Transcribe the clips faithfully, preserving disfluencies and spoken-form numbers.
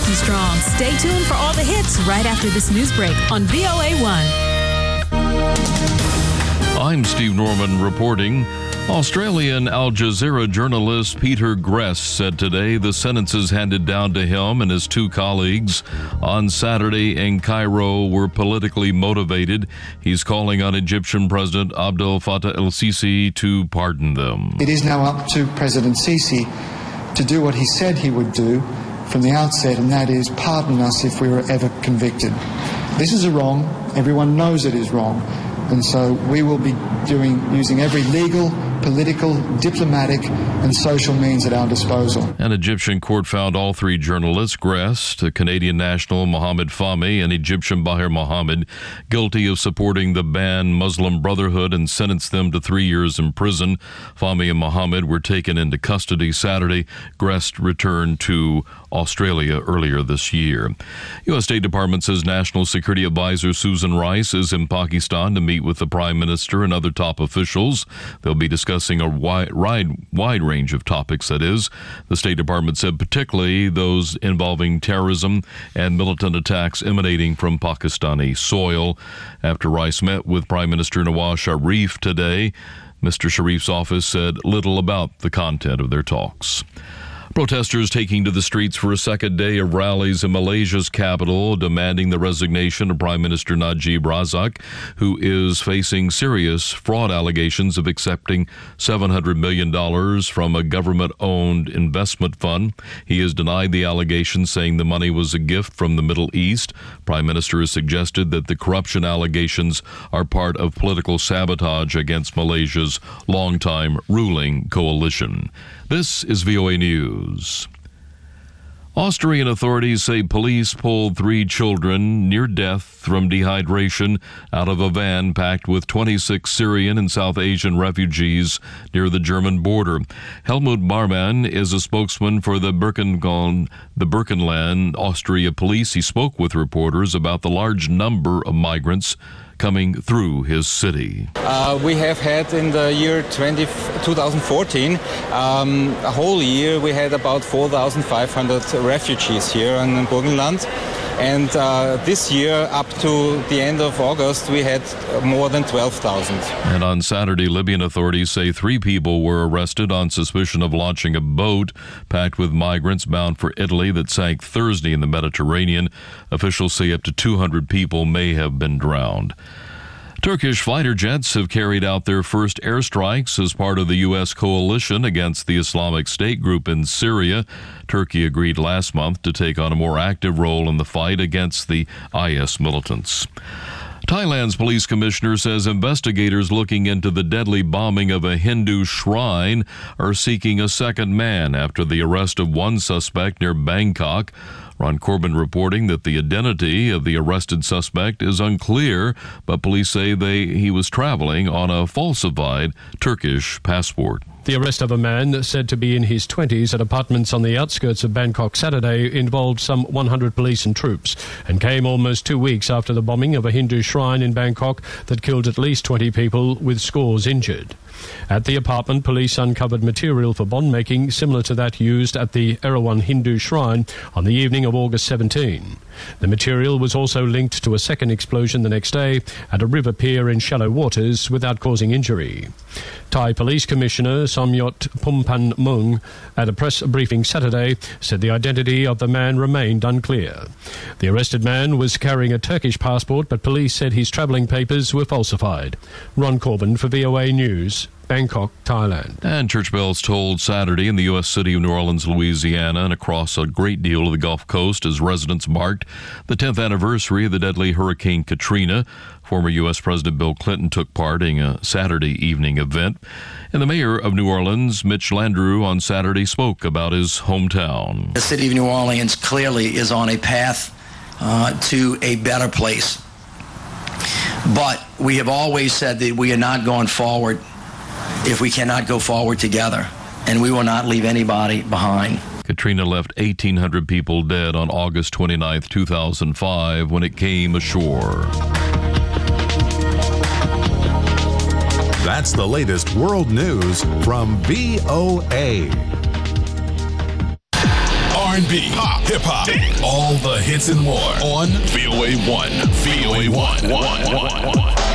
Nikki Strong. Stay tuned for all the hits right after this news break on V O A one. I'm Steve Norman reporting. Australian Al Jazeera journalist Peter Gress said today the sentences handed down to him and his two colleagues on Saturday in Cairo were politically motivated. He's calling on Egyptian President Abdel Fattah el-Sisi to pardon them. It is now up to President Sisi to do what he said he would do from the outset, and that is pardon us if we were ever convicted. This is wrong. Everyone knows it is wrong. And so we will be doing using every legal, political, diplomatic and social means at our disposal. An Egyptian court found all three journalists, Gress, the Canadian national Mohamed Fahmy, and Egyptian Bahir Mohamed, guilty of supporting the banned Muslim Brotherhood and sentenced them to three years in prison. Fahmy and Mohamed were taken into custody Saturday. Gress returned to Australia earlier this year. U S State Department says National Security Advisor Susan Rice is in Pakistan to meet with the Prime Minister and other top officials. They'll be discussing a wide, wide, wide range of topics, that is. The State Department said particularly those involving terrorism and militant attacks emanating from Pakistani soil. After Rice met with Prime Minister Nawaz Sharif today, Mister Sharif's office said little about the content of their talks. Protesters taking to the streets for a second day of rallies in Malaysia's capital, demanding the resignation of Prime Minister Najib Razak, who is facing serious fraud allegations of accepting seven hundred million dollars from a government-owned investment fund. He has denied the allegations, saying the money was a gift from the Middle East. Prime Minister has suggested that the corruption allegations are part of political sabotage against Malaysia's longtime ruling coalition. This is V O A News. Austrian authorities say police pulled three children near death from dehydration out of a van packed with twenty-six Syrian and South Asian refugees near the German border. Helmut Barman is a spokesman for the Birkenland, the Birkenland, Austria police. He spoke with reporters about the large number of migrants coming through his city. Uh, we have had in the year twenty, twenty fourteen, um, a whole year, we had about four thousand five hundred refugees here in Burgenland. And uh, this year, up to the end of August, we had more than twelve thousand. And on Saturday, Libyan authorities say three people were arrested on suspicion of launching a boat packed with migrants bound for Italy that sank Thursday in the Mediterranean. Officials say up to two hundred people may have been drowned. Turkish fighter jets have carried out their first airstrikes as part of the U S coalition against the Islamic State group in Syria. Turkey agreed last month to take on a more active role in the fight against the I S militants. Thailand's police commissioner says investigators looking into the deadly bombing of a Hindu shrine are seeking a second man after the arrest of one suspect near Bangkok. Ron Corbin reporting that the identity of the arrested suspect is unclear, but police say they he was traveling on a falsified Turkish passport. The arrest of a man said to be in his twenties at apartments on the outskirts of Bangkok Saturday involved some one hundred police and troops and came almost two weeks after the bombing of a Hindu shrine in Bangkok that killed at least twenty people with scores injured. At the apartment, police uncovered material for bond-making similar to that used at the Erawan Hindu shrine on the evening of August seventeenth. The material was also linked to a second explosion the next day at a river pier in shallow waters without causing injury. Thai Police Commissioner Somyot Pumpan Mung, at a press briefing Saturday, said the identity of the man remained unclear. The arrested man was carrying a Turkish passport, but police said his travelling papers were falsified. Ron Corbin for V O A News, Bangkok, Thailand. And church bells tolled Saturday in the U S city of New Orleans, Louisiana, and across a great deal of the Gulf Coast as residents marked the tenth anniversary of the deadly Hurricane Katrina. Former U S President Bill Clinton took part in a Saturday evening event. And the mayor of New Orleans, Mitch Landrieu, on Saturday spoke about his hometown. The city of New Orleans clearly is on a path uh, to a better place. But we have always said that we are not going forward if we cannot go forward together, and we will not leave anybody behind. Katrina left eighteen hundred people dead on August twenty-ninth, two thousand five, when it came ashore. That's the latest world news from V O A. R and B, pop, hip-hop, all the hits and more on V O A one. V O A one. one, one, one, one.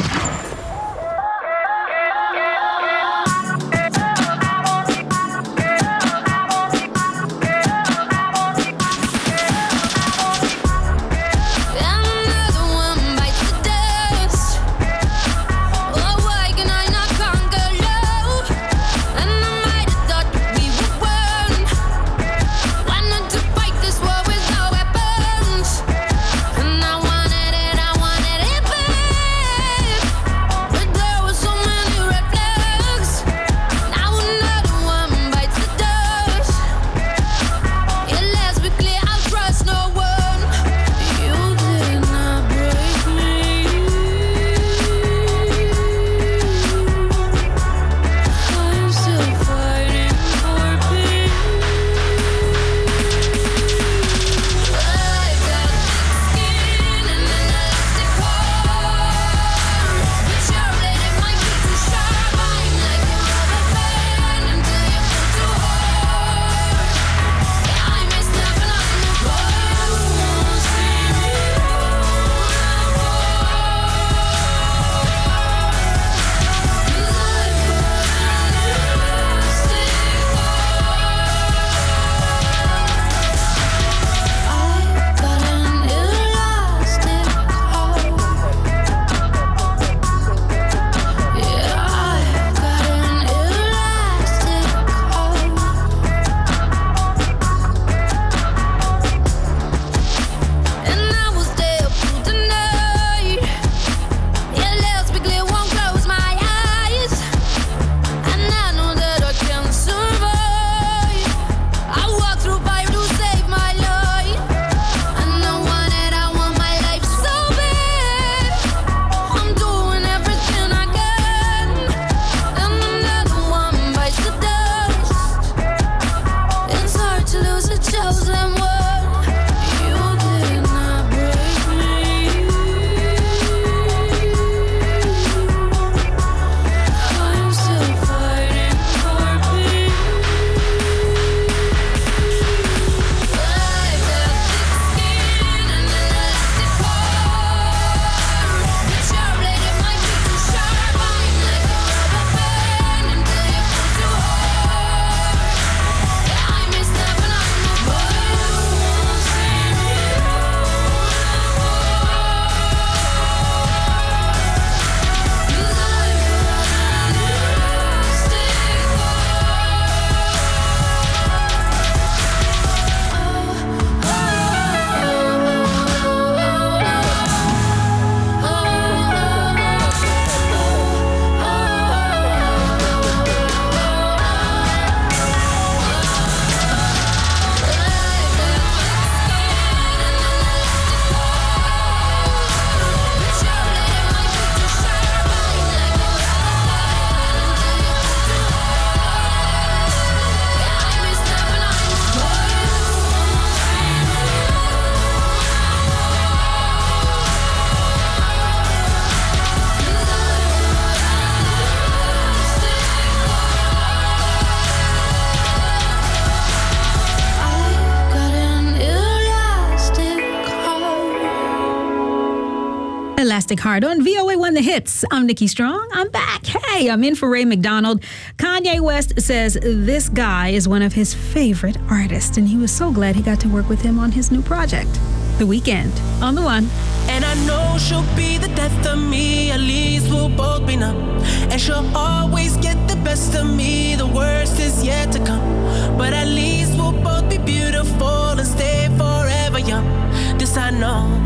Elastic Heart on V O A one The Hits. I'm Nikki Strong. I'm back. Hey, I'm in for Ray McDonald. Kanye West says this guy is one of his favorite artists, and he was so glad he got to work with him on his new project, The Weeknd, on The One. And I know she'll be the death of me, at least we'll both be numb. And she'll always get the best of me, the worst is yet to come. But at least we'll both be beautiful and stay forever young. This I know.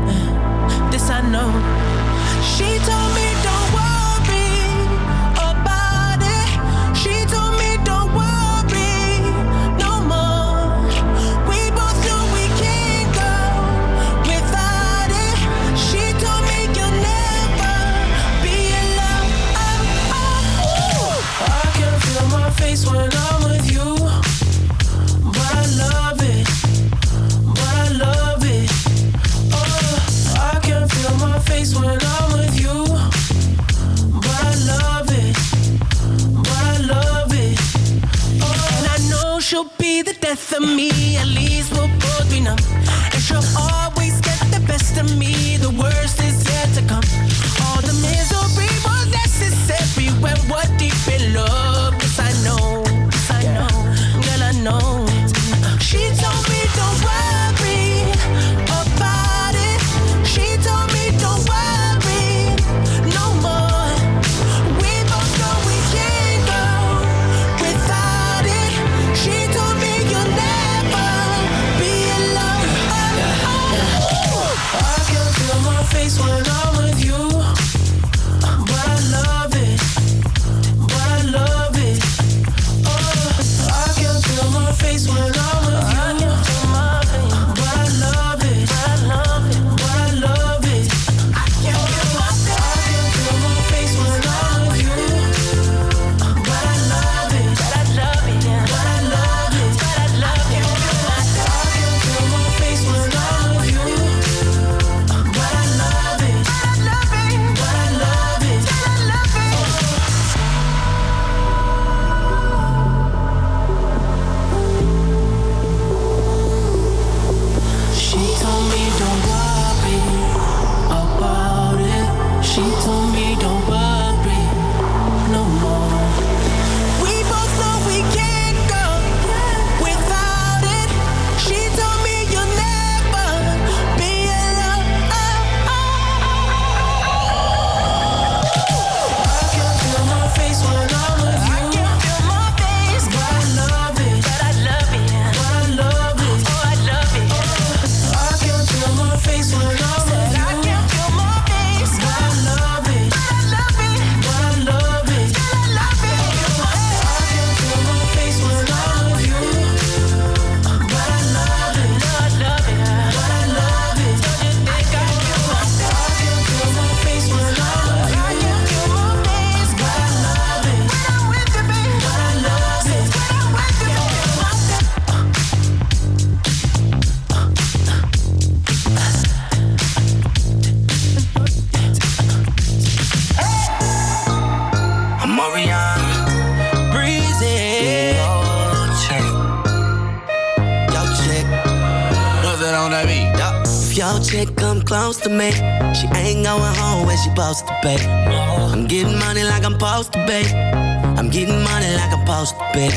This I know. She told me don't worry about it. She told me don't worry no more. We both know we can't go without it. She told me you'll never be alone. Oh, oh. I can feel my face when I'm with you, but I love it, but I love it. Oh, I can feel my face when I'm with you. death of me, at least we'll both be numb. And she'll always get the best of me, the worst is yet to come. All the misery was necessary when we're deep in love. Yes, I know, yes, I know, girl, I know. She told me don't worry about it. She told me don't worry no more. We both know we can't go without it. She told me you'll never be alone. I can feel my face when I'm with you, but I love it, but I love it. Oh, I can feel my face when I'm with you. Chick come close to me. She ain't going home where she supposed to be. I'm getting money like I'm supposed to be. I'm getting money like I'm supposed to be.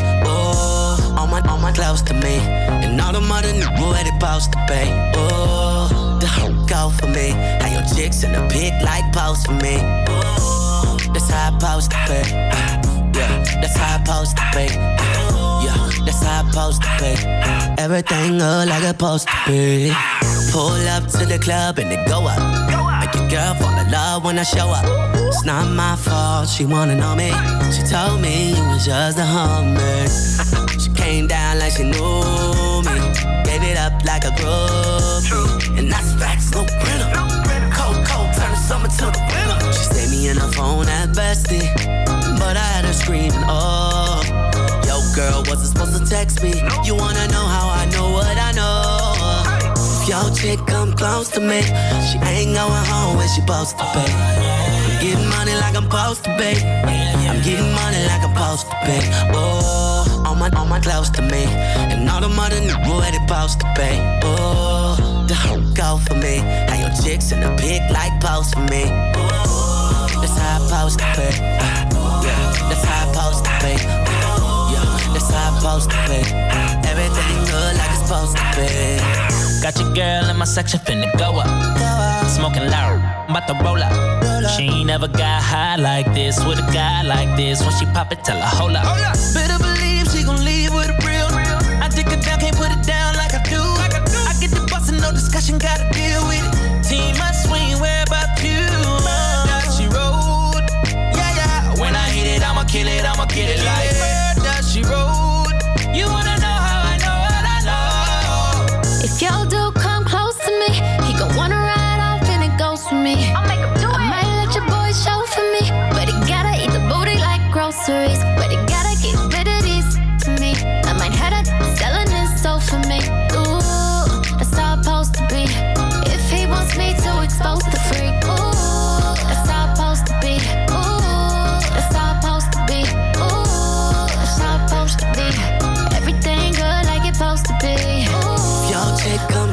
Oh, all my, all my close to me. And all the mother niggas where they supposed to be. Oh, the whole go for me. How your chicks in the pic like pose for me. Oh, that's how I supposed to be. Yeah, that's how I supposed to be. Yeah, that's how I supposed to be. Everything look like it's supposed to be. Pull up to the club and it go up. Make your girl fall in love when I show up. It's not my fault, she wanna know me. She told me you was just a hummer. She came down like she knew me. Gave it up like a groupie. And that's facts, no printer. Cold, cold, turn the summer to the winter. She saved me in her phone at bestie, but I had her screaming, oh. Yo, girl, wasn't supposed to text me. You wanna know how I know what I know? If your chick come close to me, she ain't going home where she supposed to be. I'm getting money like I'm supposed to be. I'm getting money like I'm supposed to be. Oh, all my, all my close to me. And all the mother niggas where they supposed to be. Oh, the whole go for me. How your chicks in the pic like pose for me. Oh, that's how I supposed to be. Yeah, that's how I supposed to be. Yeah, that's how I supposed to be. Everything good like it's supposed to be. Got your girl in my section finna go up. Go up. Smoking loud, I'm about to roll up. roll up. She ain't never got high like this with a guy like this. When she pop it, tell her hold up. Hold up. Better believe she gon' leave with a real. I take her down, can't put it down like I do. Like I, do. I get the bustin', no discussion, gotta deal with it. Team, I swing, where about you? Murder, she rode. Yeah, yeah. When I hit it, I'ma kill it, I'ma get it like murder, she rode. You wanna know how I know what I know? If your dude come close to me, he gon' wanna ride off and it goes for me. I'll make him do it. I might let your boy show for me, but he gotta eat the booty like groceries. But he gotta get rid of these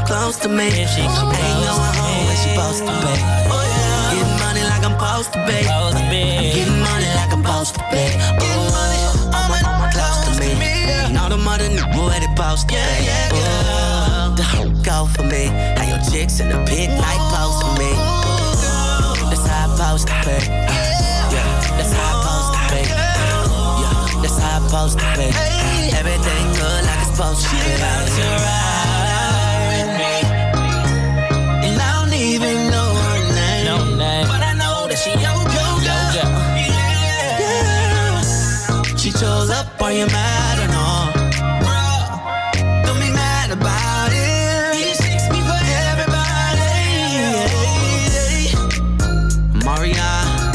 close to me. She ain't going home when she supposed to be. Getting money like I'm supposed to be. I'm getting money like I'm supposed to be. Oh, all my, all my close to me. And all the mother niggas where they supposed to be. Oh, the hoe go for me. How your chicks in the pit like close to me. That's how I'm supposed to be. Yeah, that's how I'm supposed to be. Yeah, that's how I'm supposed to be. Everything good like it's supposed to be. She about to ride me. And I don't even know her name. No name. But I know that she yo yo yo. Yeah, yeah. She chose up, are you mad or no? Bruh, don't be mad about it. He shakes me for everybody. Maria.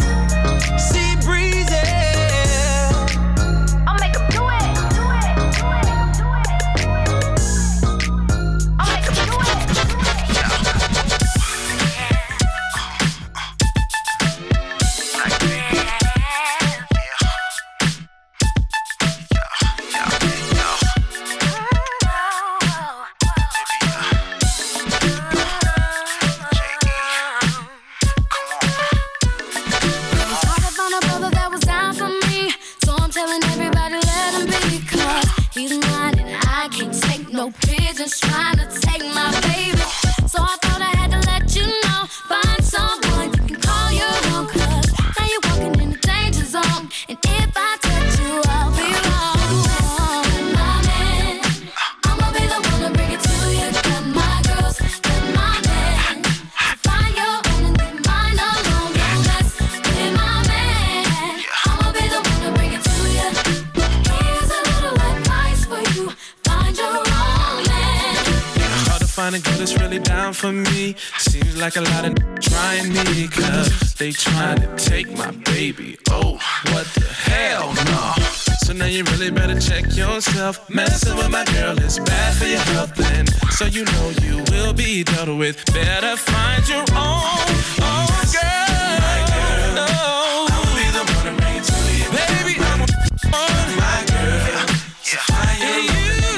Trying to take my baby, so I thought I had to let you know. Find someone you can call your own, cause now you're walking in the danger zone. And if I touch you, I'll be wrong. My man, I'ma be the one to bring it to you. Got my girls, got my man. Find your own and leave mine alone. Don't mess with my man. I'ma be the one to bring it to you. Here's a little advice for you. Find your own. Find a girl that's really down for me. Seems like a lot of trying me, cause they trying to take my baby. Oh, what the hell, no. So now you really better check yourself. Messing with my girl is bad for your health, and so you know you will be dealt with. Better find your own, own girl. My girl, no. I'll be the one to bring it to you. Baby, I'm on my girl. So find your own.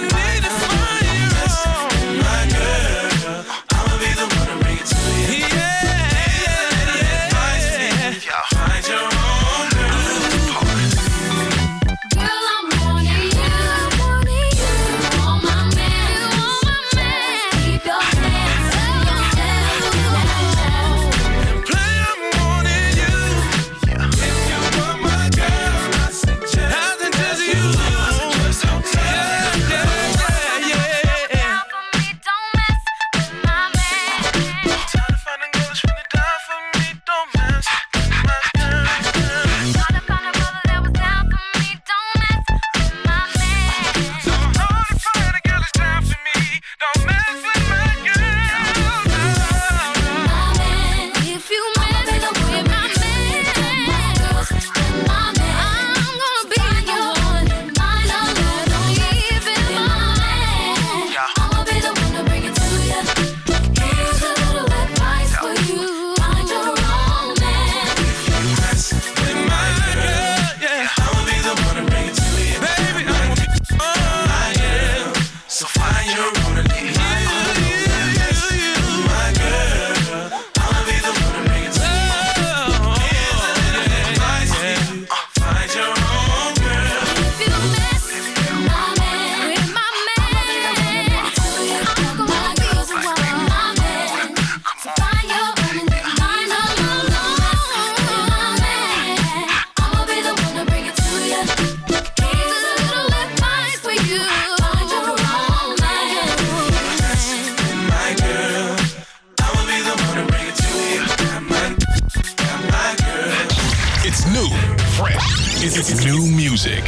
It's new music.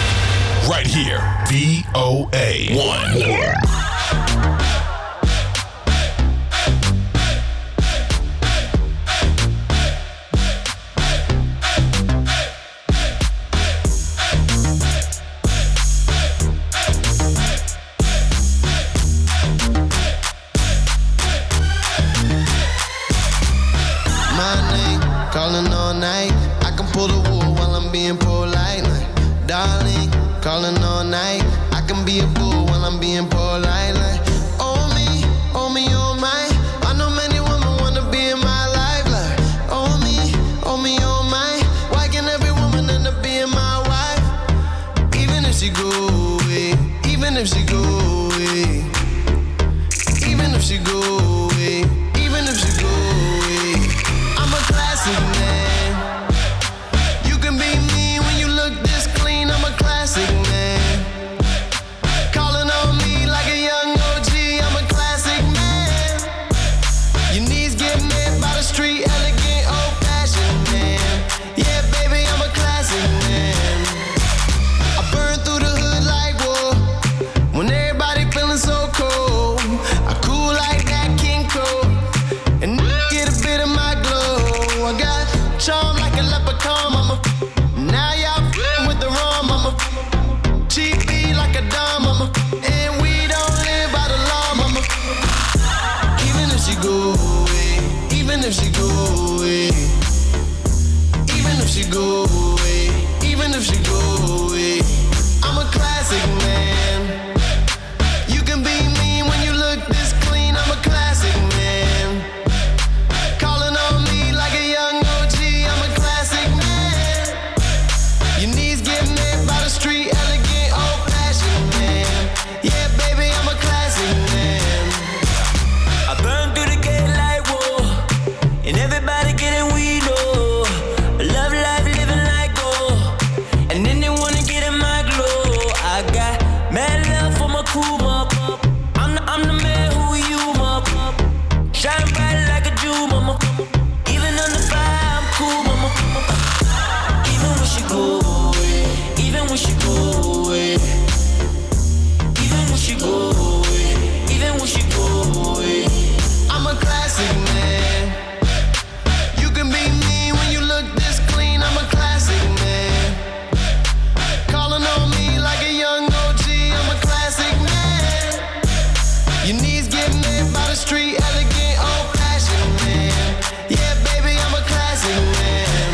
Right here. V O A one. Yeah. Calling all night, I can pull the wool while I'm being polite. Like, darling, calling all night, I can be a fool while I'm being polite. Like, oh me, oh me, she go away, even if she go away, I'm a classic man. You can be mean when you look this clean, I'm a classic man. Calling on me like a young O G, I'm a classic man. Your knees get met by the street, elegant, old-fashioned man. Yeah, baby, I'm a classic man. I burn through the hood like war, when everybody feeling so cold. I cool like that King Cole, and get a bit of my glow. I got charm like a leprechaun, mama. Now y'all f***ing with the rum, mama. Cheap beat like a dime, mama. And we don't live by the law, mama. Even if she go away, even if she go away, even if she go away, even if she go away, I'm a classic man. You can be mean when you look this clean, I'm a classic man. Calling on me like a young O G, I'm a classic man. Your knees get met by the street, elegant, old-fashioned man. Yeah, baby, I'm a classic man. I burn through the gate like war, and everybody getting weed, oh. Love life, living like gold, and then they wanna get in my glow. I got mad love for my crew, mop. I'm the, I'm the man who you, mop. Shine bright like a Jew, mama. Even on the fire, I'm cool, mama. Even when she go away, even when she go away, even when she go away, even when she go away, I'm a classic man. You can be mean when you look this clean, I'm a classic man. Calling on me like a young O G, I'm a classic man. Your knees get met by the street, elegant, old-fashioned man. Yeah, baby, I'm a classic man.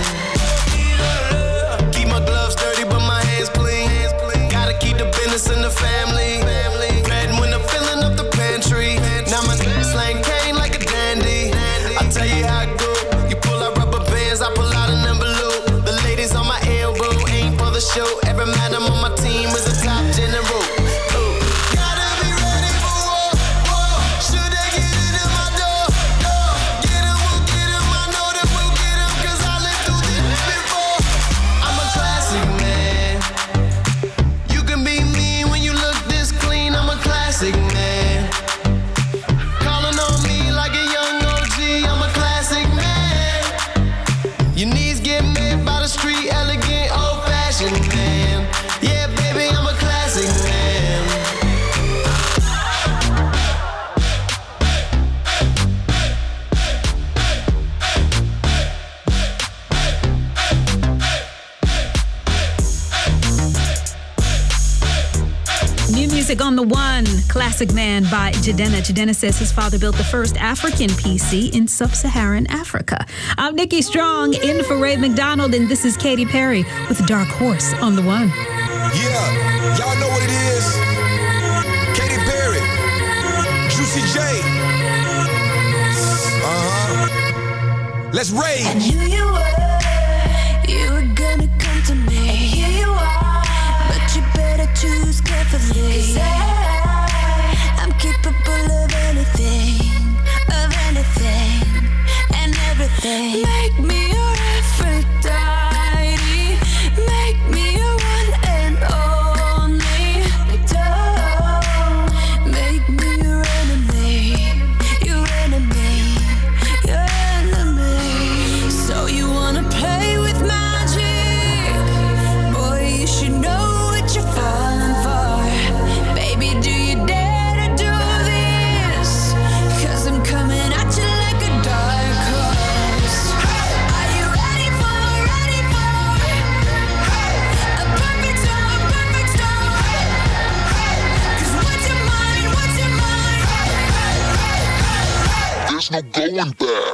Keep my gloves dirty, but my hands clean. Gotta keep the business in the family. Red when I'm filling up the pantry. Now my slang cane like a dandy. I tell you how it go. You pull out rubber bands, I pull out an envelope. The ladies on my elbow ain't for the show. Every madam on my team is a top general. Ooh. Gotta be ready for war, war. Should they get it in my door? Door. Get 'em, we'll get 'em. I know that we'll get 'em, 'cause I lived through this before. I'm a classic man. You can be mean when you look this clean, I'm a classic man. Calling on me like a young O G, I'm a classic man. Your knees get met by the street, elegant, old-fashioned man. Yeah, baby, I'm a classic man. New music on the one, Classic Man by Jidenna. Jidenna says his father built the first African P C in sub-Saharan Africa. I'm Nikki Strong, in for Ray McDonald, and this is Katy Perry with Dark Horse on the one. Yeah, y'all know what it is. Katy Perry, Juicy J. Uh-huh. Let's rage. I knew you were, you were gonna come to me. And here you are, but you better choose carefully. 'Cause I, I'm capable of anything, of anything, and everything. Make me your Aphrodite, make me your one and only. Don't make me your enemy, your enemy, your enemy. So you wanna play with magic? Boy, you should know what you're falling for. Baby, do you dare to do this? 'Cause I'm coming at you like a dark horse. Are you ready for, ready for a perfect storm, perfect storm? 'Cause what's your mind, what's your mind? There's no going back.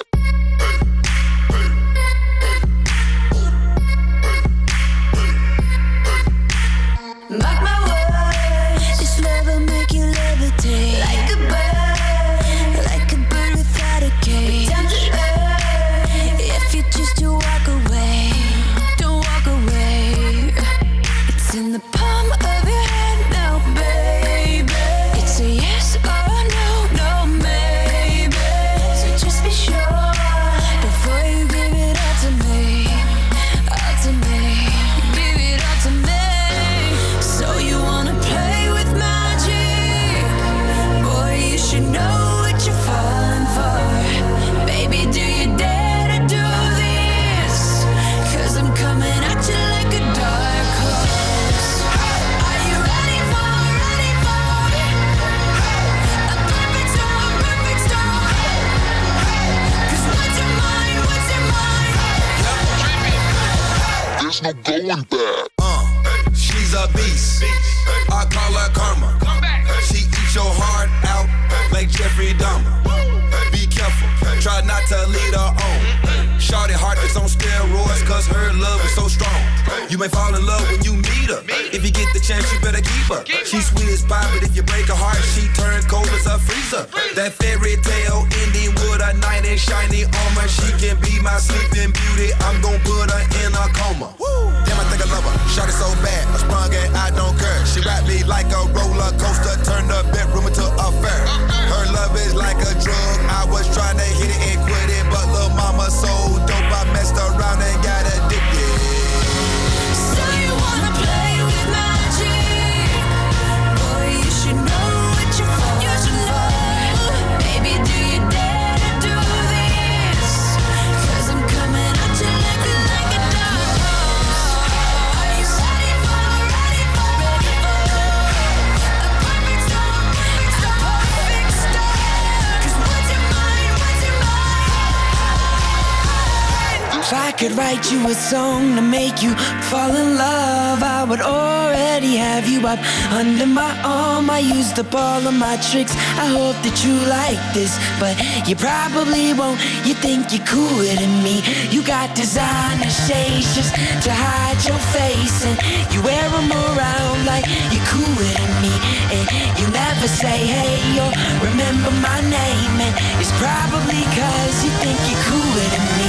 Mark my words, this love will make you levitate like a bird, like a bird without a cage. Down to earth, if you choose to walk away, don't walk away. It's in the palm of your hand now, baby. It's a yes or a no, no, maybe. run back. Uh, she's a beast. I call her karma. She eats your heart out like Jeffrey Dahmer. Be careful, try not to lead her on. Shorty heart is on steroids cause her love is so strong. You may fall in love when you meet her. If you get the chance, you better keep her. She's sweet as pie, but if you break her heart, she turns cold as a freezer. That fairy tale ending with a knight in shiny armor. She can be my sleeping beauty. I'm gon' put her in a coma. Damn, I think I love her. Shot it so bad, I sprung and I don't care. She wrapped me like a roller coaster, turned the bedroom into a fair. Her love is like a drug. I was trying to hit it and quit it, but lil' mama so dope, I messed around and got addicted. So you wanna play with magic? Boy, you should know what you're falling for. Baby, do you dare to do this? Cause I'm coming at you like a, like a dog. Are you ready for, ready for, ready for a perfect storm, a perfect storm? Cause what's your mind, what's your mind? If I could write you a song to make you fall in love, I would already have you up under my arm. I used up all of my tricks. I hope that you like this, but you probably won't. You think you're cooler than me. You got designer shades just to hide your face, and you wear them around like you're cooler than me. And you never say hey or remember my name, and it's probably cause you think you're cooler than me.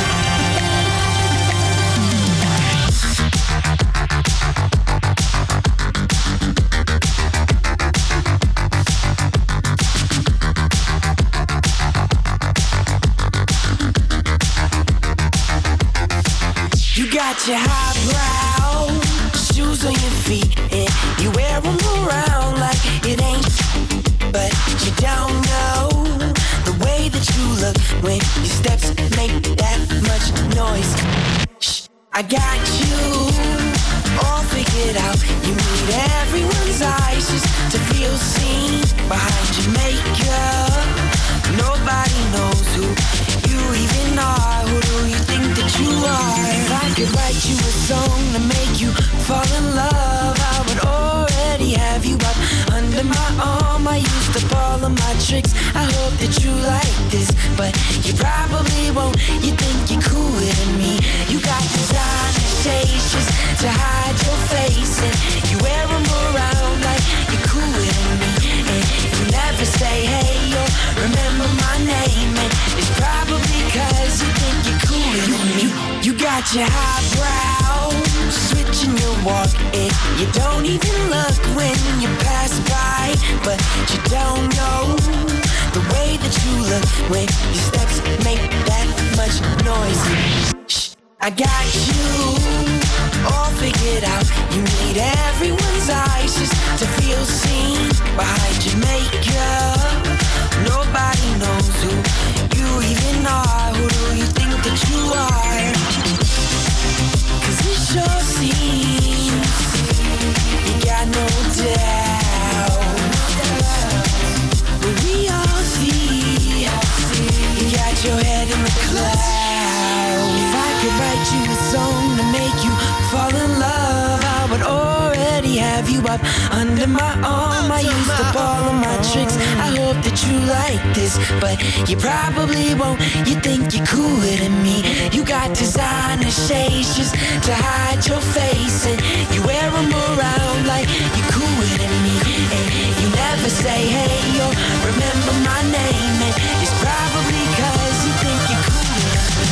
You got your highbrow shoes on your feet, and you wear them around like it ain't. But you don't know the way that you look when your steps make that much noise. Shh, I got you all figured out. You need everyone's eyes just to feel seen behind your makeup. Nobody knows who you even are. Who do you think that you are? If I could write you a song to make you fall in love, I would already have you up under my arm. I used up all of my tricks. I hope that you like this, but you probably won't. You think you're cooler than me. You got designer shades just to hide your face, and you wear them around like you're cooler than me. And you never say hey or remember my name, and it's probably cause you think you're cooler than me. You got your highbrow switching your walk, and you don't even look when you pass by. But you don't know the way that you look when your steps make that much noise. Shh, I got you all figured out. You need everyone's eyes just to feel seen behind your makeup. Nobody knows who you even are. Who do you think that you are? Cause it sure seems you got no doubt. But we all see you got your head in the clouds. If I could write you a song to make you fall in love, I would already have you up under my arm. I used up all of my tricks. I hope that you like this, but you probably won't. You think you're cooler than me. You got designer shades just to hide your face, and you wear them around like you're cooler than me. And you never say hey or remember my name, and it's probably cause you think you're cooler than me.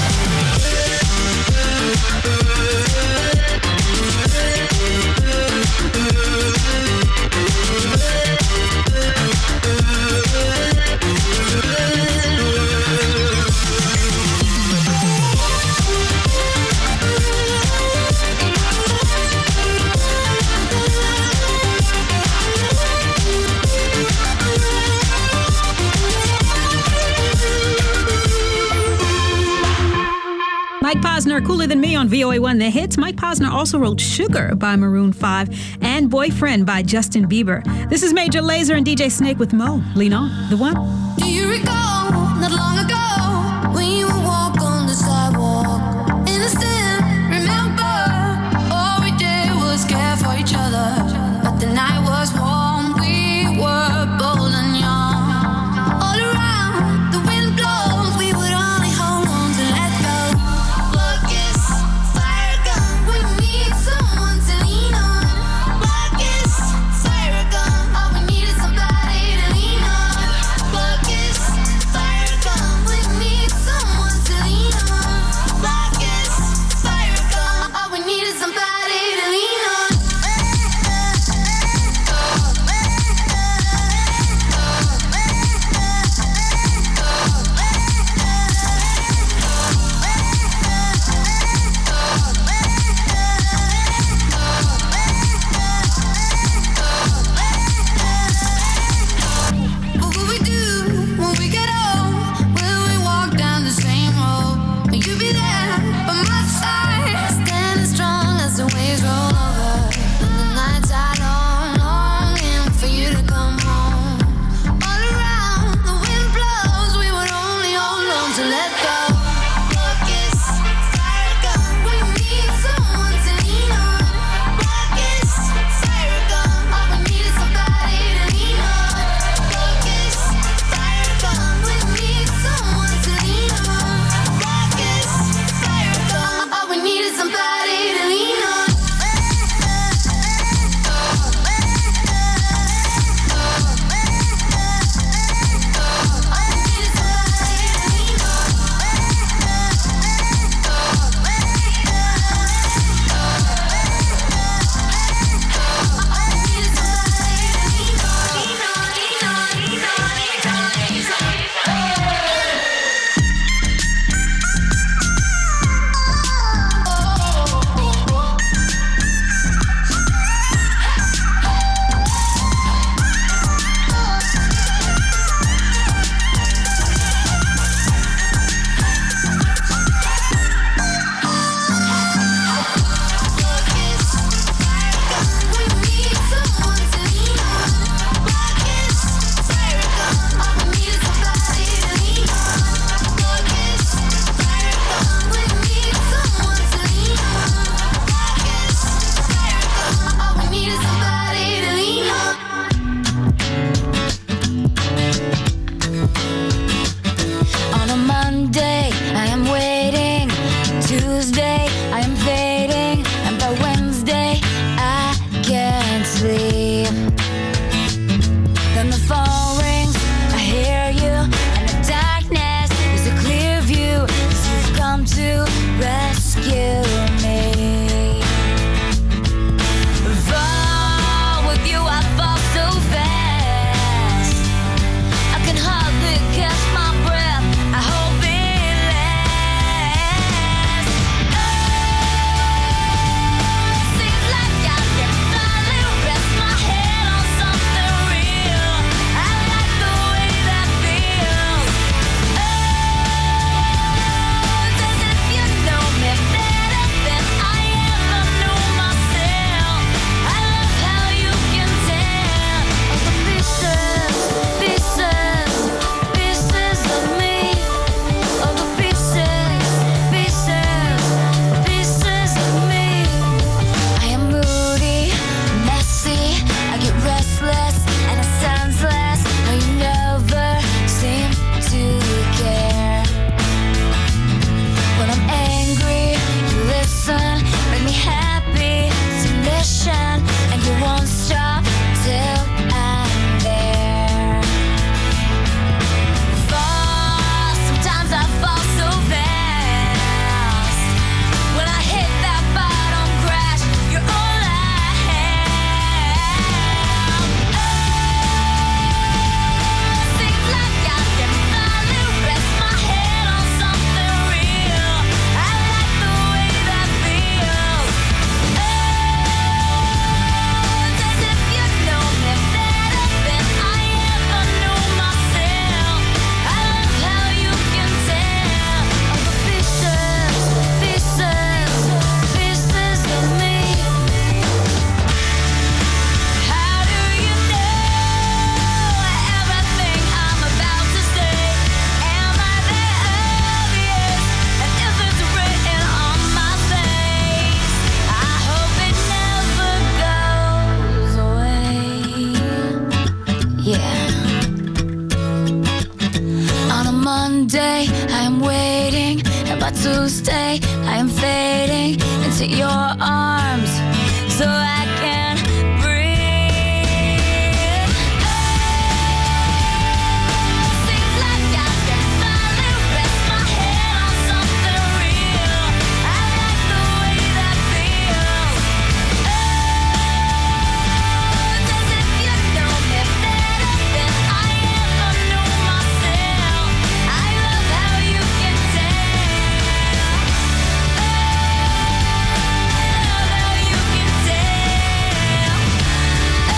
Mike Posner, Cooler Than Me on V O A one The Hits. Mike Posner also wrote Sugar by Maroon five and Boyfriend by Justin Bieber. This is Major Lazer and D J Snake with Mo. Lean On, the one. Do you recall not long ago when you would walk on the sidewalk? Innocent, remember? Oh, Monday, I am waiting, and by Tuesday, I am fading into your arms, so I can breathe. Seems like I can finally rest my head on something real. I like the way that feels. Oh, as if you know me better than I ever knew myself. I love how you can tell. Oh, I love how you can tell. Oh,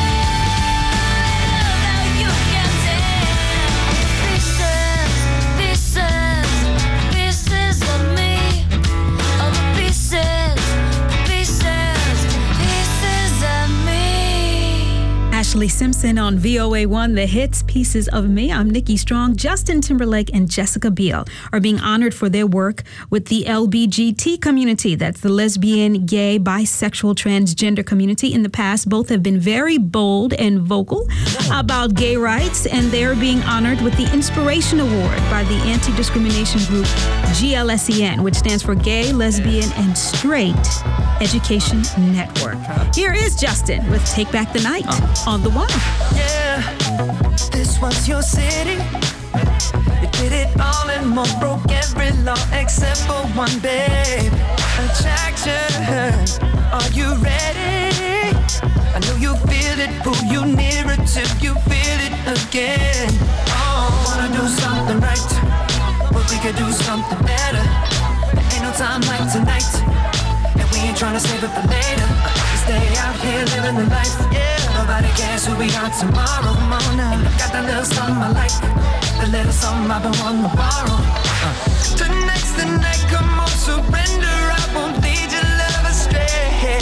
I love how you can tell. Pieces, pieces, pieces of me. Oh, pieces, pieces, pieces of me. Ashley Simpson on V O A one, The Hits, Pieces of Me. I'm Nikki Strong. Justin Timberlake and Jessica Biel are being honored for their work with the L B G T community. That's the lesbian, gay, bisexual, transgender community. In the past, both have been very bold and vocal about gay rights, and they're being honored with the Inspiration Award by the anti-discrimination group G L S E N, which stands for Gay, Lesbian, and Straight Education Network. Here is Justin with Take Back the Night on The One. Yeah, this was your city. You did it all and more, broke every law except for one, babe. Attraction, are you ready? I know you feel it, pull you nearer till you feel it again. Oh, wanna do something right, but we could do something better. There ain't no time like tonight, and we ain't tryna save it for later. We stay out here living the life, yeah. Nobody cares who we are tomorrow. Come on now, got that little something I like, the little something I've been wanting to borrow. Uh. Tonight's the night, come on, surrender. I won't lead your love astray,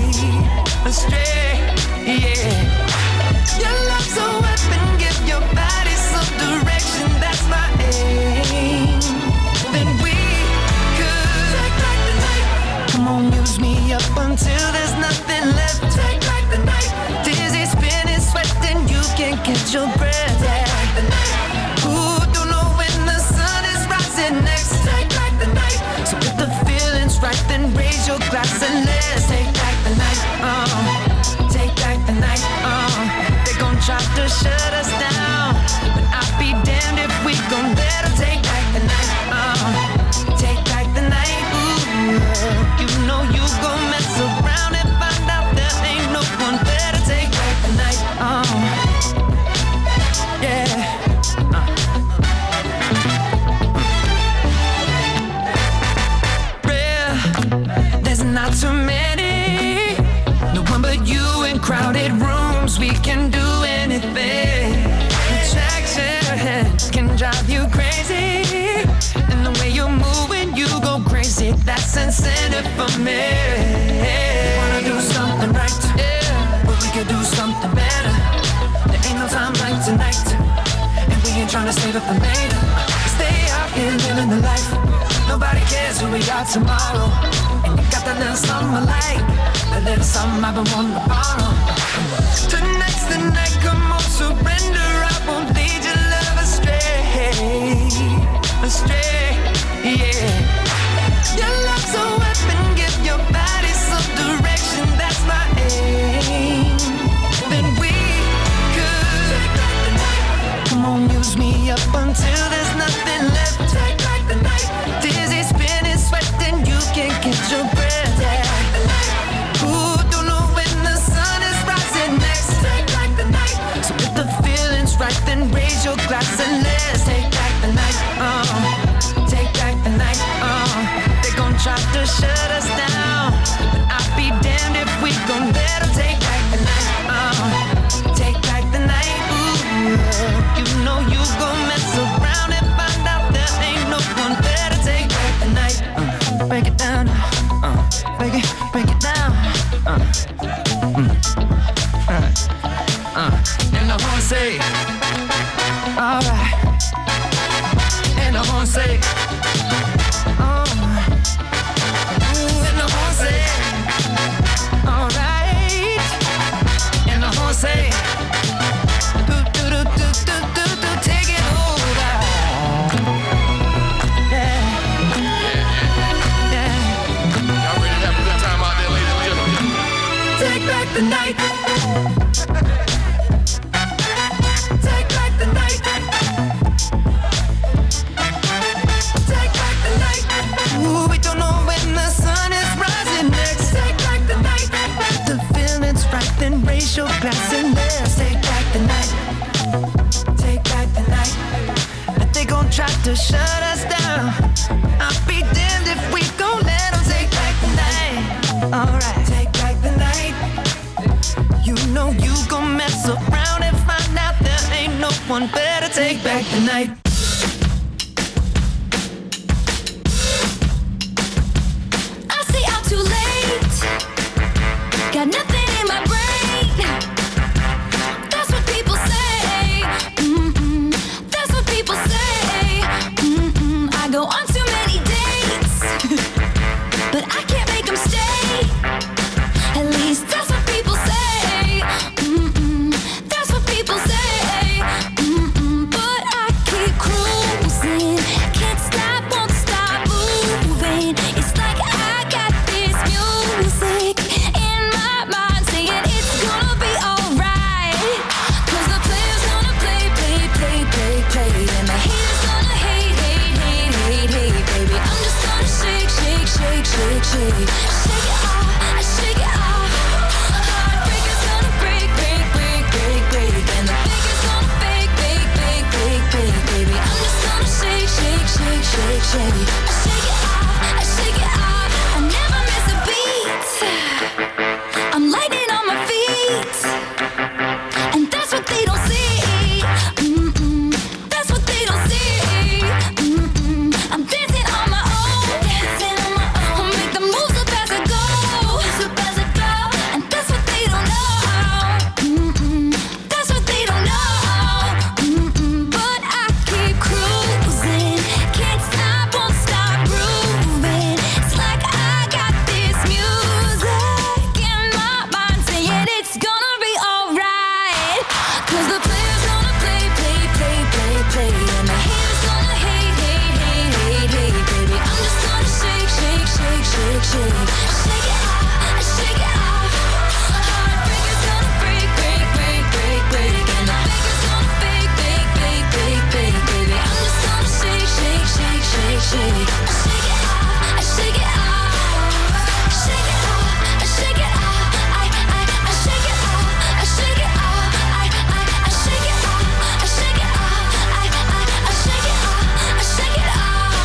astray, yeah. Your love's a weapon, give your body some direction. That's my aim. Then we could take back the night. Come on, use me up until there's nothing left. Take back the night. Dizzy, spinning, sweating, you can't catch your breath. Take back the night. Who don't know when the sun is rising next? Take back the night. So if the feeling's right, then raise your glass and let's take back the night. Uh, take back the night. Uh, they gon' try to shut us down, but I'll be damned if we gon' let them take back the night. Uh, take back the night. Ooh, you know you gon' mess around and find out there ain't no one better. Take back the night. Uh, yeah. Uh. Real, there's not too many. No one but you in crowded rooms. We can do anything. Attraction can drive you crazy, and the way you're moving, you go crazy. That's incentive for me. Wanna do something right, yeah, but we could do something better. There ain't no time like tonight, and we ain't tryna save it for later. We stay out here living the life. Nobody cares who we are tomorrow. And you got that little something I like, that little something I've been wanting to borrow. Tonight's the night, come on, surrender. I won't lead your love astray, astray, yeah. Your love's a weapon, give your body some direction. That's my aim. Then we could take back the night. Come on, use me up until there's nothing left. Take back the night. Dizzy, spinning, sweating, you can't catch your breath. Take back the night. Who don't know when the sun is rising next? Take back the night. So if the feeling's right, then raise your glass and let's take back the night. Uh, take back the night. Uh, they gon' try to shut us down, but I'll be damned if we gon' let them take back the night. Uh, take back the night. Ooh, you know you gon' mess around and find out there ain't no one better. Take back the night. Uh, break it down. Uh, break it, break it down. Uh, mm. uh, uh. And the horn say, alright. And the horn say, oh. Ooh, and the horn say, alright. And the horn say, do do do do do do do, take it over. to shut us down. I'll be damned if we gon' let them take back the night. Alright, take back the night. You know you gon' mess around and find out there ain't no one better. Take back the night. I stay out too late. Got nothing in my brain. That's what people say. Mm-mm. That's what people say. Mm-mm. I go on too many dates, but I can't make them stay. At least that's what people say. Mm-mm. That's what people say. Mm-mm. But I keep cruising. Can't stop, won't stop moving. It's like I got this music in my mind saying it's gonna be alright. Cause the player's gonna play, play, play, play, play. And the haters gonna hate, hate, hate, hate, hate, baby. I'm just gonna shake, shake, shake, shake, shake. Shake it off, I shake it off. Heartbreaker's gonna break, break, break, break, break. And the faker's gonna fake, fake, fake, fake, fake, baby. I'm just gonna shake, shake, shake, shake, shake. I shake it off, I shake it off. I never miss a beat. I'm lightning on my feet, and that's what they don't see. Mm-mm. That's what they don't see. Mm-mm. I'm dancing on my own, dancing on my own. Make the moves up as I go, up as I go. And that's what they don't know. Mm-mm. That's what they don't know. Mm-mm. But I keep cruising, can't stop, won't stop grooving. It's like I got this music in my mind saying it's gonna be alright. Cause the player's gonna play, play, play, play, play. And the haters gonna hate, hate, hate, hate, hate, baby. I'm just gonna shake, shake, shake, shake, shake. Shake it off, I shake it off. Heartbreaker's gonna break, break, break, break, break. And the faker's gonna fake, fake, fake, fake, fake, baby. I'm just gonna shake, shake, shake, shake, shake. I shake it off, I shake it off. Shake it off, I shake it off. I, I, I shake it off, I shake it off. I, I, I shake it off, I shake it off. I, I, I shake it off, I shake it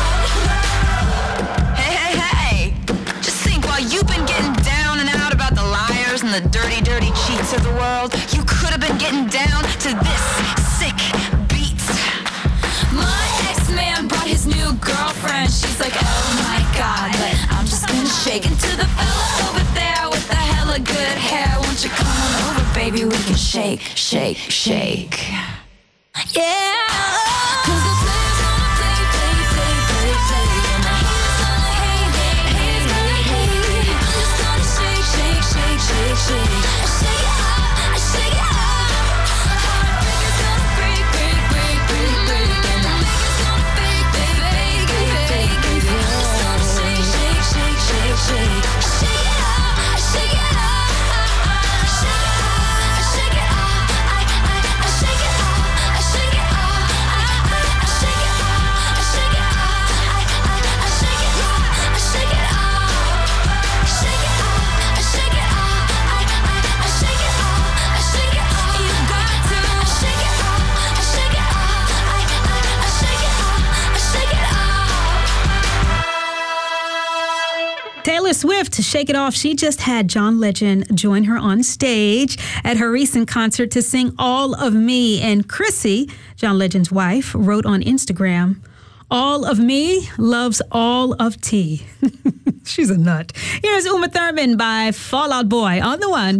off. Hey, hey, hey! Just think, while you've been getting down and out about the liars and the dirty, dirty cheats of the world, you could have been getting down to this sick beat. My ex-man brought his new girlfriend. She's like, oh my god, but I'm just gonna shake into the fella over there with the hella good hair. Won't you come on over, baby? We can shake, shake, shake. Yeah. Cause the player's gonna play, play, play, play, play. And the haters gonna hate, hate, hate, hate, hate. I'm just gonna shake, shake, shake, shake, shake. I shake it off, I shake it off. Heartbreaker's gonna break, break, break, break, break. And the faker's gonna fake, fake, fake, fake, fake, baby. I'm just gonna shake, shake, shake, shake, shake. I shake it off, I shake it off. I shake it off, I shake it off. I, I, I shake it off, I shake it off. I, I, I shake it off, I shake it off. I, I, I shake it off, I shake it off. Shake it off, I shake it off. I, I, I shake it off, I shake it off. You got to shake it off, I shake it off. I, I, I shake it off, I shake it off. Taylor Swift, to shake it off, she just had John Legend join her on stage at her recent concert to sing All of Me. And Chrissy, John Legend's wife, wrote on Instagram, all of me loves all of T. She's a nut. Here's Uma Thurman by Fall Out Boy on the one.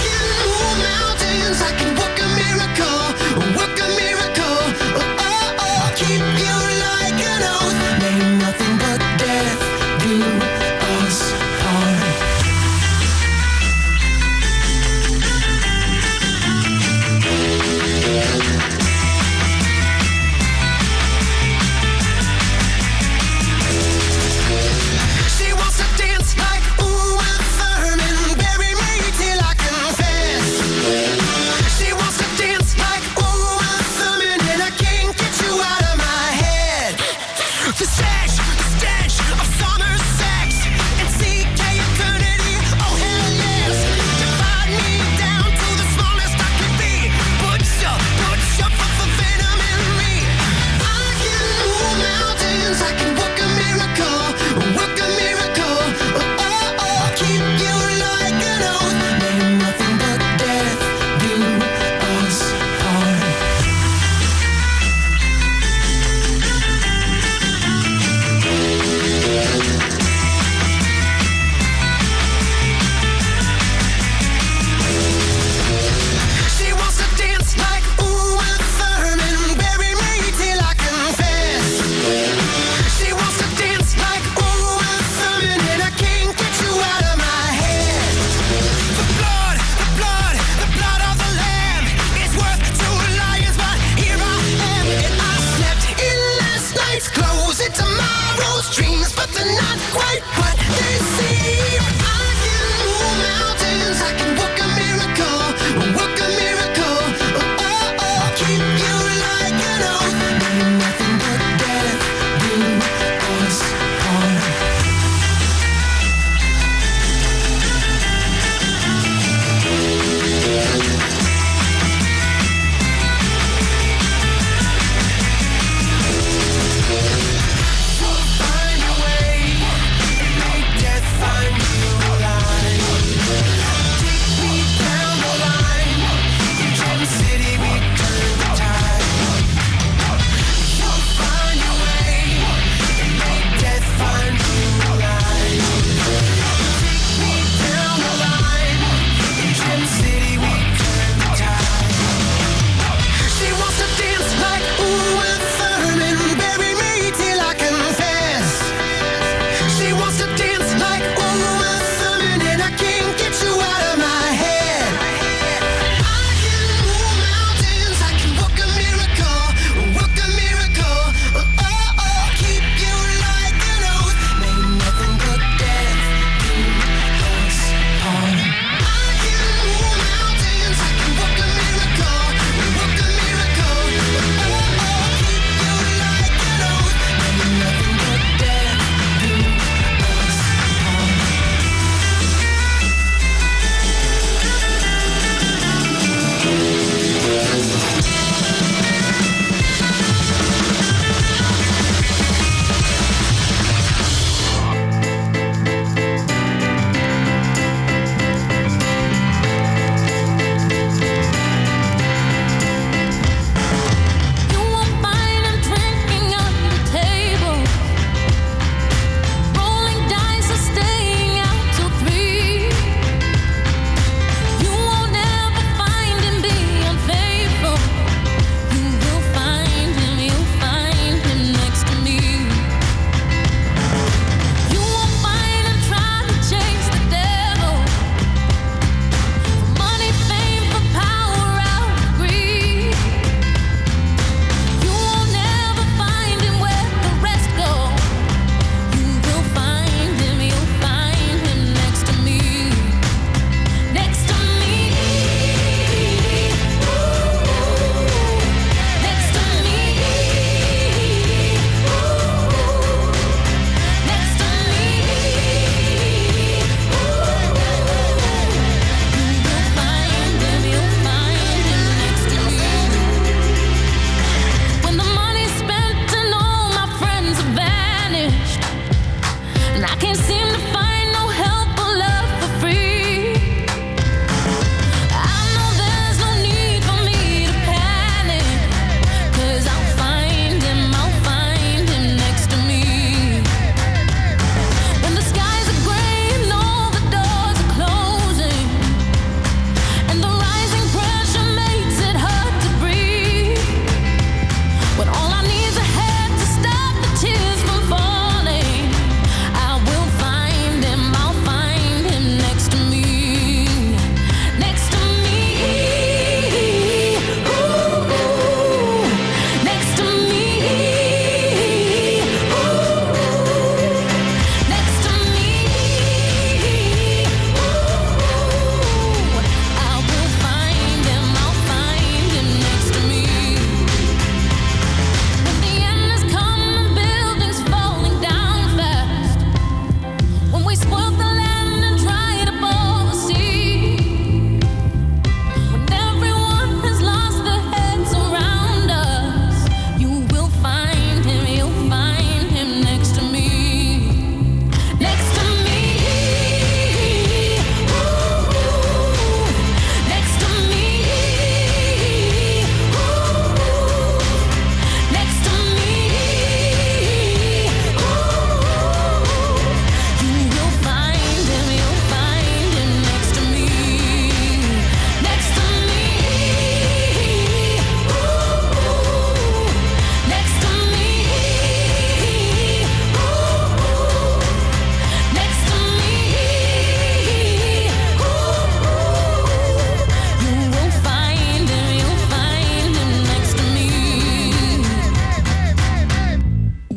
I can work a miracle, work a miracle. Oh, oh, oh. Keep you like an oath. May nothing but death do us part. She wants to dance like Uma Thurman, bury me till I confess. She wants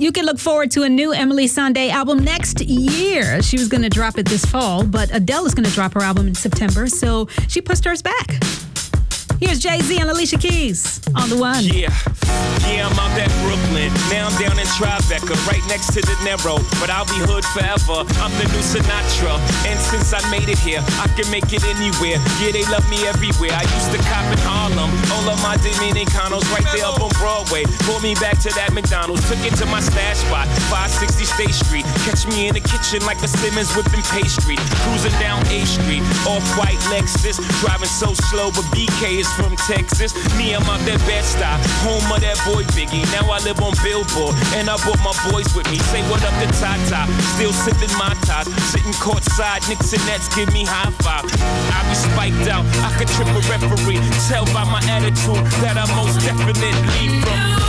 You can look forward to a new Emily Sandé album next year. She was going to drop it this fall, but Adele is going to drop her album in September, so she pushed hers back. Here's Jay-Z and Alicia Keys on the one. Yeah, yeah, I'm out at Brooklyn. Now I'm down in Tribeca, right next to De Niro. But I'll be hood forever. I'm the new Sinatra. And since I made it here, I can make it anywhere. Yeah, they love me everywhere. I used to cop in Harlem. All of my Dominicanos right there up on Broadway. Pulled me back to that McDonald's. Took it to my stash spot, five sixty State Street. Catch me in the kitchen like a Simmons whipping pastry. Cruising down A Street, off-white Lexus. Driving so slow, but B K is from Texas. Me, I'm out that Bed-Stuy, home of that boy Biggie. Now I live on Billboard, and I brought my boys with me. Say what up to Tata, still sipping my ties. Sitting courtside, Knicks and Nets give me high five. I be spiked out, I could trip a referee. Tell by my attitude that I most definitely from.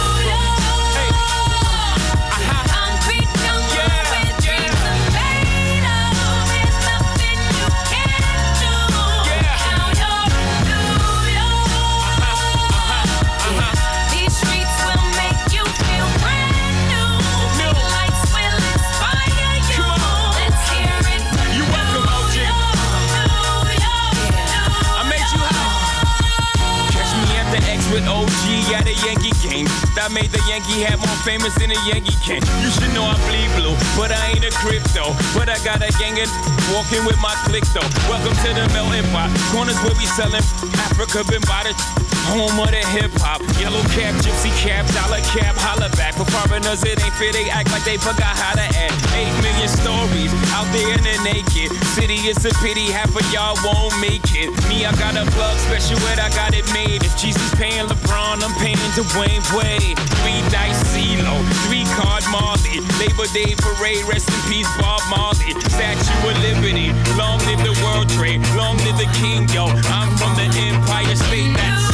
With O G at a Yankee game, that made the Yankee hat more famous than a Yankee can. You should know I bleed blue, but I ain't a crypto. But I got a gang of walking with my click though. Welcome to the melting pot, corners where we selling Africa been by the home of the hip hop. Yellow cap, gypsy cap, dollar cap, holla back. For foreigners it ain't fair, they act like they forgot how to act. Eight million stories out there in the naked city. It's a pity half of y'all won't make it. Me, I got a plug special where I got it made. If Jesus paying LeBron, I'm paying Dwayne Wade. Three dice CeeLo, three card Marley. Labor Day parade, rest in peace Bob Marley. Statue of Liberty, long live the World Trade, long live the King, yo. I'm from the Empire State, that's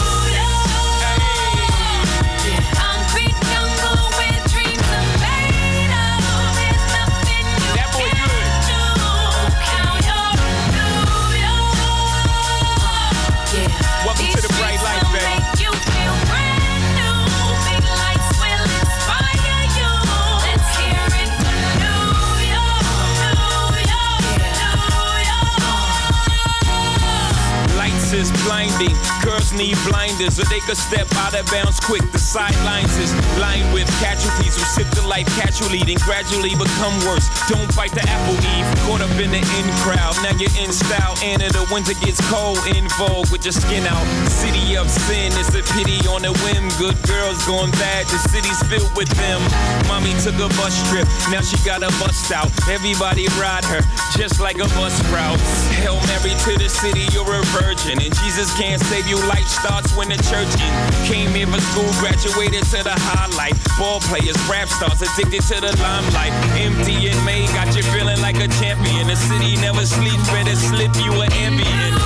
is blinding. Girls need blinders so they could step out of bounds quick. The sidelines is lined with casualties who sip the life casually, then gradually become worse. Don't bite the apple eve. Caught up in the in crowd. Now you're in style. And in the winter gets cold. In vogue with your skin out. City of sin is a pity on a whim. Good girls going bad. The city's filled with them. Mommy took a bus trip. Now she got a bust out. Everybody ride her just like a bus route. Hail Mary to the city. You're a virgin. And Jesus can't save you, life starts when the church in. Came here for school, graduated to the highlight. Ball players, rap stars, addicted to the limelight. Empty in May, got you feeling like a champion. The city never sleeps, better slip you an ambient.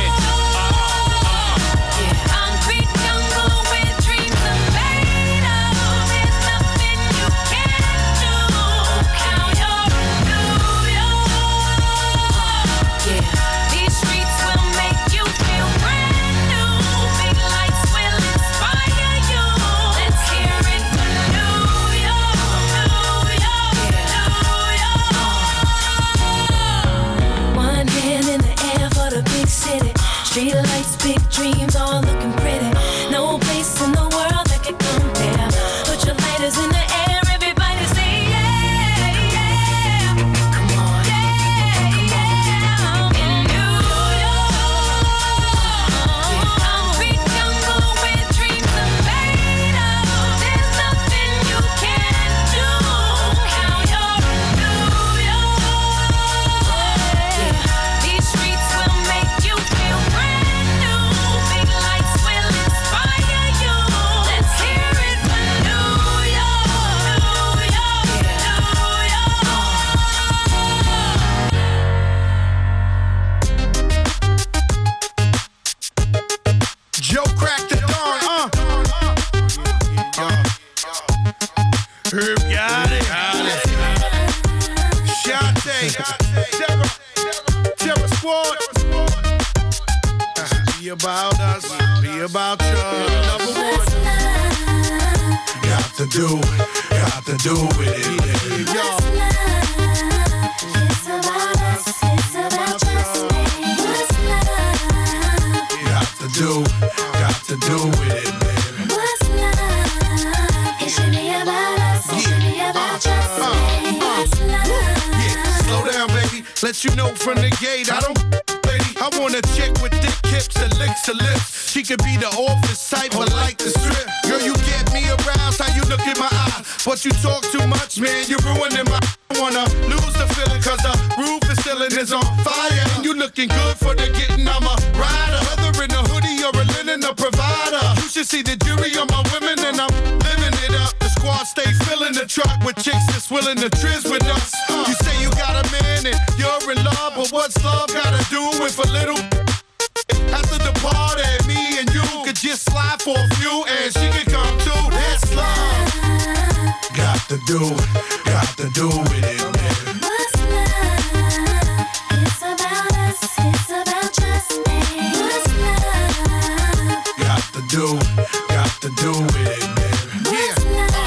Street lights, big dreams, all looking pretty. No place in the world that could compare. Put your lighters in the air, everybody say yeah, yeah. Come on, yeah, yeah. In New York, concrete jungle where dreams are made of. There's nothing you can't do. Now you're New York. Yeah, these streets will make you feel brand. Herb got it. Shante, Terror, Terror Squad. Be about us, be about you. Number one. You got Got to do, got to do with it, baby. What's love? It's about us. It's about just me. What's love? Got to do, got to do with it, baby. What's love? It should be about us. It should be about just me. What's love? Yeah, slow down, baby. Let you know from the gate, I don't, lady. I want a chick with thick hips and licks her lips. She could be the office type, but like the strip. Girl, you get me aroused, how you look in my eyes. But you talk too much, man, you're ruining my. I wanna lose the feeling, cause the roof is ceiling is on fire. And you looking good for the getting, I'm a rider. Whether in a hoodie or a linen, a provider. You should see the jury on my women, and I'm living it up. The squad stay filling the truck with chicks that's willing to trizz with us. You say you got a man and you're in love, but what's love gotta do with a little? After the party, me and you could just slide for a few, and she could come too. That's love. Got to do, got to do with it, baby. What's love? It's about us. It's about just me. What's love? Got to do, got to do with it, baby. What's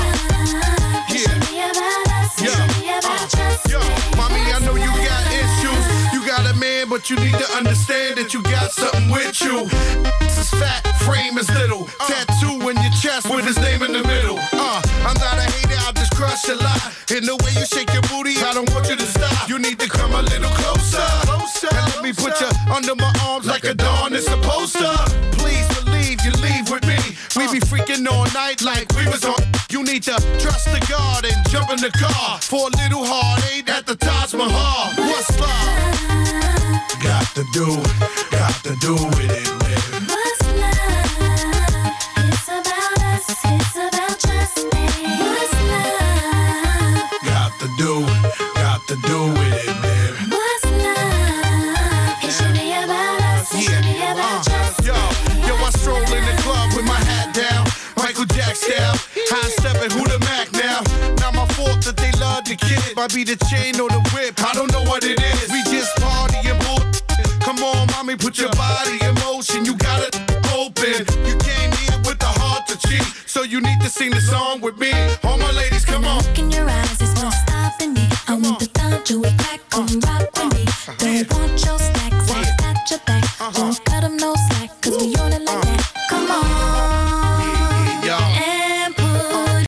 love? It should be about us. It should be about just Yo, me. mommy, I know you got issues. You got a man, but you need to understand that you got something with you. This is fat, frame is little. Tattoo in your chest with his name in the middle. Uh, I'm not a hater, I'll just crush a lot. In the way you shake your booty, I don't want you to stop. You need to come a little closer. Closer. And let me put you under my arms like a dawn is supposed to. Please believe you leave with me. We be freaking all night like we was on. You need to trust the God and jump in the car for a little heartache at the Taj Mahal. What's love? Got to do, got to do with it, baby. What's love? It's about us. It's about just me. What's love? Got to do, got to do with it, baby. What's love? It should be about us. It should be about just Yo, yo, I stroll in the club with my hat down, Michael Jack style. High stepping, who the Mac now? Not my fault that they love the kid. Might be the chain or the whip, I don't know what it is. We just party and bull. Come on, mommy, put your body in motion. You got it open. You came here with the heart to cheat, so you need to sing the song with me. All my ladies, come on. Look in your eyes, there's no stopping me. I want the time to it back and rock with me. Don't want your